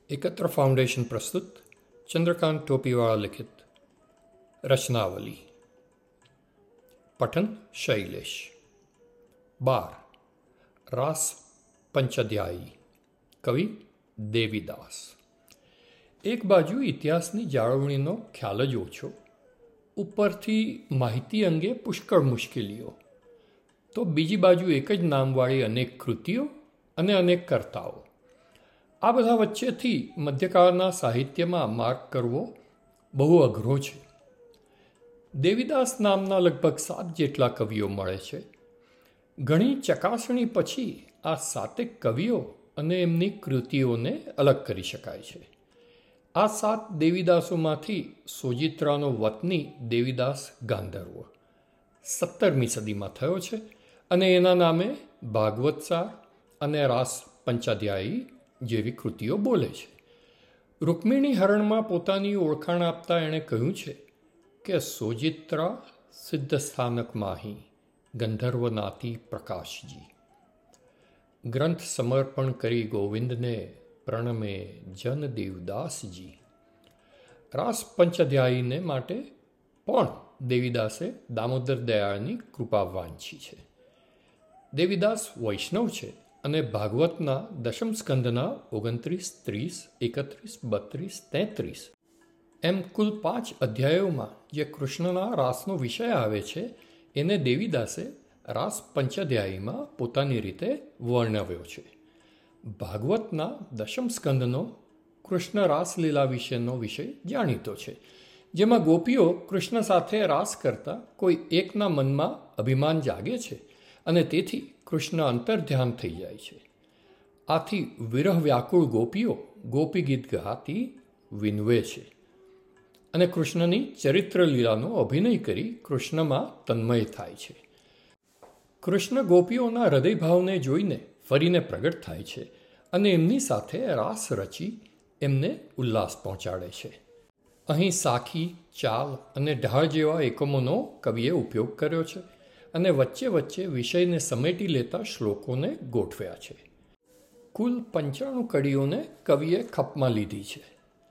एकत्र फाउंडेशन प्रस्तुत चंद्रकांत टोपीवाला लिखित रचनावली। पठन शैलेश। 12 रास पंचाध्यायी। कवि देवीदास। એક બાજુ ઇતિહાસની જાળવણીનો ખ્યાલ જ ઓછો, ઉપરથી માહિતી અંગે પુષ્કળ મુશ્કેલીઓ, તો બીજી બાજુ એક જ નામવાળી અનેક કૃતિઓ અને અનેક કર્તાઓ. આ બધા વચ્ચેથી મધ્યકાળના સાહિત્યમાં માર્ગ કરવો બહુ અઘરો છે. દેવીદાસ નામના લગભગ 7 જેટલા કવિઓ મળે છે. ઘણી ચકાસણી પછી આ 7 કવિઓ અને એમની કૃતિઓને અલગ કરી શકાય છે. આ 7 દેવીદાસોમાંથી સોજિત્રાનો વતની દેવીદાસ ગાંધર્વ 17મી સદીમાં થયો છે અને એના નામે ભાગવતસાર અને રાસ પંચાધ્યાયી જેવી કૃતિઓ બોલે છે. રૂકમિણી હરણમાં પોતાની ઓળખાણ આપતા એણે કહ્યું છે કે સોજિત્રા સિદ્ધ સ્થાનક માહી ગંધર્વનાથી પ્રકાશજી. ગ્રંથ સમર્પણ કરી ગોવિંદને પ્રણમે જન દેવદાસજી. રાસ પંચાધ્યાયીને માટે પણ દેવીદાસે દામોદર દયાળની કૃપા વાંચી છે. દેવીદાસ વૈષ્ણવ છે અને ભાગવતના દશમ સ્કંદના 29, 30, 31, 32, 33 એમ કુલ 5 અધ્યાયોમાં જે કૃષ્ણના રાસનો વિષય આવે છે એને દેવીદાસે રાસ પંચાધ્યાયીમાં પોતાની રીતે વર્ણવ્યો છે. ભાગવતના દશમ સ્કંદનો કૃષ્ણ રાસલીલા વિશેનો વિષય જાણીતો છે, જેમાં ગોપીઓ કૃષ્ણ સાથે રાસ કરતા કોઈ એકના મનમાં અભિમાન જાગે છે અને તેથી કૃષ્ણ અંતર્ધ્યાન થઈ જાય છે. આથી વિરહ વ્યાકુળ ગોપીઓ ગોપી ગીત ગાતી વિનવે છે અને કૃષ્ણની ચરિત્ર લીલાનો અભિનય કરી કૃષ્ણમાં તન્મય થાય છે. કૃષ્ણ ગોપીઓના હૃદયભાવને જોઈને ફરીને પ્રગટ થાય છે અને એમની સાથે રાસ રચી એમને ઉલ્લાસ પહોંચાડે છે. અહીં સાખી, ચાલ અને ઢાળ જેવા એકમોનો કવિએ ઉપયોગ કર્યો છે અને વચ્ચે વચ્ચે વિષયને સમેટી લેતા શ્લોકોને ગોઠવ્યા છે. કુલ 95 કડીઓને કવિએ ખપમાં લીધી છે.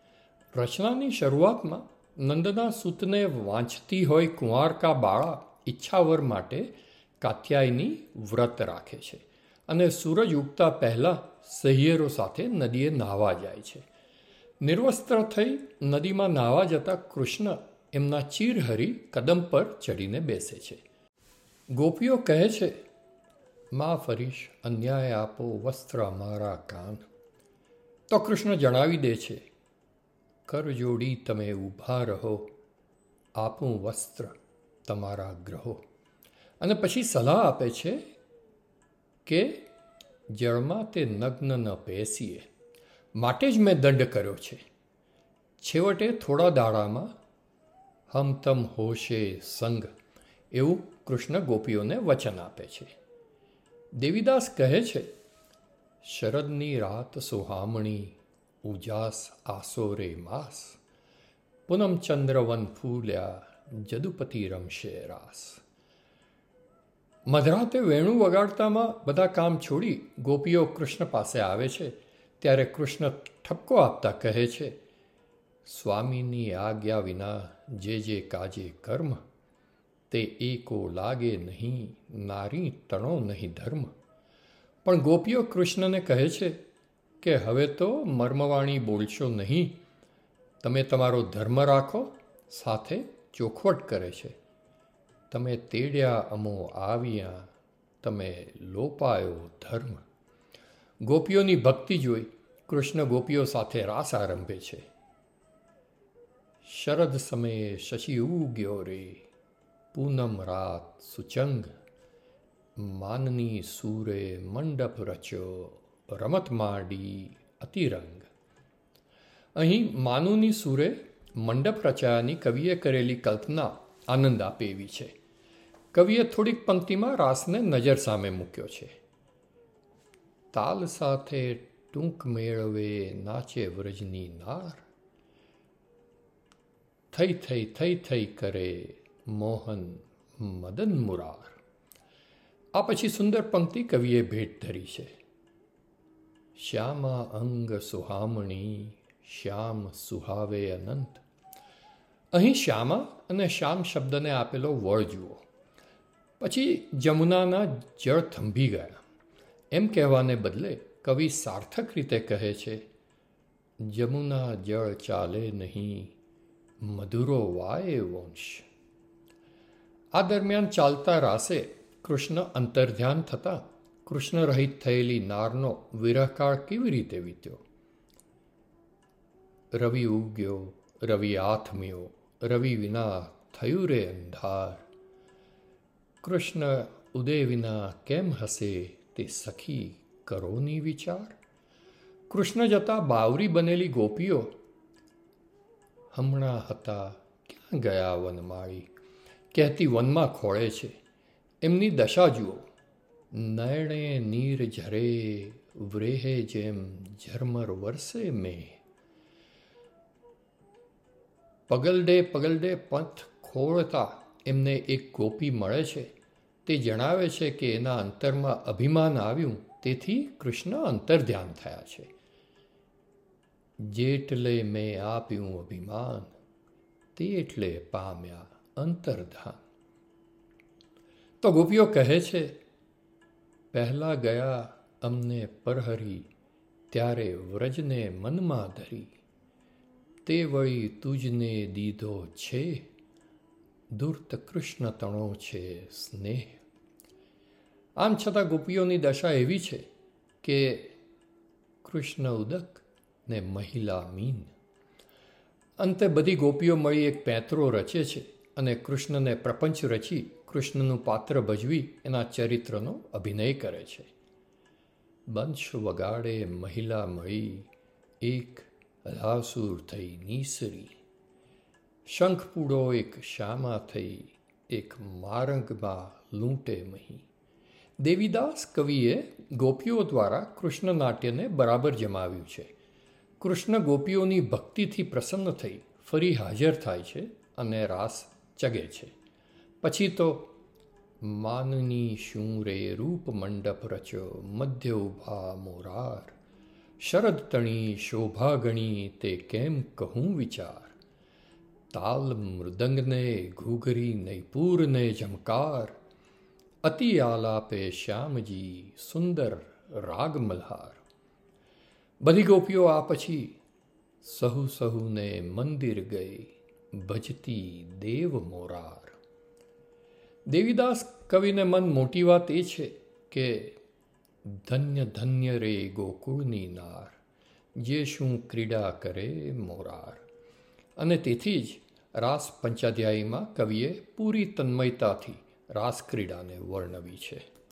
રચનાની શરૂઆતમાં નંદના સૂતને વાંચતી હોય કુંવારકા બાળા ઈચ્છાવર માટે કાત્યાયની વ્રત રાખે છે અને સૂરજ ઉગતા પહેલાં સહિયરો સાથે નદીએ નાહવા જાય છે. નિર્વસ્ત્ર થઈ નદીમાં નાહવા જતા કૃષ્ણ એમના ચીરહરી કદમ પર ચડીને બેસે છે. ગોપીઓ કહે છે, માં ફરીશ અન્યાય આપો વસ્ત્ર અમારા કાન. તો કૃષ્ણ જણાવી દે છે, કર જોડી તમે ઊભા રહો, આપું વસ્ત્ર તમારા ગ્રહો. અને પછી સલાહ આપે છે કે જળમાં તે નગ્ન ન બેસીએ, માટે જ મેં દંડ કર્યો છે. છેવટે થોડા દાડામાં હમ તમ હોશે સંગ, એવું કૃષ્ણ ગોપીઓને વચન આપે છે. દેવીદાસ કહે છે, શરદની રાત સુહામણી ઉજાસ આસોરે માસ, પૂનમ ચંદ્રવન ફૂલ્યા જદુપતિ રમશે રાસ. મધરાતે વેણું વગાડતામાં બધા કામ છોડી ગોપીઓ કૃષ્ણ પાસે આવે છે ત્યારે કૃષ્ણ ઠપકો આપતા કહે છે, સ્વામીની આજ્ઞા વિના જે કાજે કર્મ, તે એકો લાગે નહીં નારી તણો નહીં ધર્મ. પણ ગોપીઓ કૃષ્ણને કહે છે કે હવે તો મર્મવાણી બોલશો નહીં, તમે તમારો ધર્મ રાખો. સાથે ચોખવટ કરે છે, તમે તેડ્યા અમો આવ્યા, તમે લોપાયો ધર્મ. ગોપીઓની ભક્તિ જોઈ કૃષ્ણ ગોપીઓ સાથે રાસ આરંભે છે. શરદ સમયે શશી ઉગ્યો રે, પૂનમ રાત સુચંગ, માનની સૂરે મંડપ રચ્યો, રમત માંડી અતિરંગ. અહીં માનુની સૂરે મંડપ રચાયાની કવિએ કરેલી કલ્પના આનંદ આપે એવી છે. કવિએ થોડીક પંક્તિમાં રાસને નજર સામે મૂક્યો છે. તાલ સાથે ટૂંક મેળવે નાચે વ્રજની નાર, થઈ કરે મોહન મદન મુરાર. આ પછી સુંદર પંક્તિ કવિએ ભેટ ધરી છે. શ્યામા અંગ સુહામણી, શ્યામ સુહાવે અનંત. અહીં શ્યામા અને શ્યામ શબ્દને આપેલો વળ જુઓ. પછી જમુનાના જળ થંભી ગયા એમ કહેવાને બદલે કવિ સાર્થક રીતે કહે છે, જમુના જળ ચાલે નહીં, મધુરો વાય વંશ. આ દરમિયાન ચાલતા રાસે કૃષ્ણ અંતર્ધ્યાન થતાં કૃષ્ણ રહિત થયેલી નારનો વિરહકાળ કેવી રીતે વીત્યો? રવિ ઉગ્યો, રવિ આથમ્યો, રવિ વિના થયું રે અંધાર. કૃષ્ણ ઉદય વિના કેમ હસે તે સખી કરોની વિચાર. કૃષ્ણ જતા બાવરી બનેલી ગોપીઓ હમણાં હતા ક્યાં ગયા વનમાળી કહેતી વનમાં ખોળે છે. એમની દશા જુઓ. નયણે નીર ઝરે, વ્રેહે જેમ ઝરમર વરસે મેં. પગલડે પંથ ખોળતા એમને એક ગોપી મળે છે. તે જણાવે છે કે એના અંતરમાં અભિમાન આવ્યું, તેથી કૃષ્ણ અંતર્ધ્યાન થયા છે. જેટલે મેં આપ્યું અભિમાન, તેટલે પામ્યા અંતર્ધાન. તો ગોપીઓ કહે છે, પહેલા ગયા અમને પરહરી, ત્યારે વ્રજને મનમાં ધરી. તે વળી તુજને દીધો છે, દૂર્ત કૃષ્ણ તણો છે સ્નેહ. આમ છતાં ગોપીઓની દશા એવી છે કે કૃષ્ણ ઉદક ને મહિલા મીન. અંતે બધી ગોપીઓ મળી એક પેંતરો રચે છે અને કૃષ્ણને પ્રપંચ રચી કૃષ્ણનું પાત્ર ભજવી એના ચરિત્રનો અભિનય કરે છે. બંશ વગાડે મહિલા મળી, એક અલાસુર થઈ નીસરી. શંખપૂડો એક શ્યામા થઈ, એક મારંગમાં લૂંટે મહી. દેવીદાસ કવિએ ગોપીઓ દ્વારા કૃષ્ણ નાટ્યને બરાબર જમાવ્યું છે. કૃષ્ણ ગોપીઓની ભક્તિથી પ્રસન્ન થઈ ફરી હાજર થાય છે અને રાસ ચગે છે. પછી તો માનની શું રે રૂપ મંડપ રચ્યો, મધ્ય ઉભા મોરાર. શરદ તણી શોભા ગણી, તે કેમ કહું વિચાર. તાલ મૃદંગને ઘૂઘરી નૈપુરને ઝમકાર. અતિ આલાપે શ્યામજી સુંદર રાગ મલ્હાર. બધી ગોપીઓ આ પછી સહુને મંદિર ગઈ, ભજતી દેવ મોરાર. દેવીદાસ કવિને મન મોટી વાત એ છે કે ધન્ય ધન્ય રે ગોકુળની નાર, જે શું ક્રીડા કરે મોરાર. અને તેથી જ રાસ પંચાધ્યાયીમાં કવિએ પૂરી તન્મયતાથી રાસ ક્રીડાને વર્ણવી છે.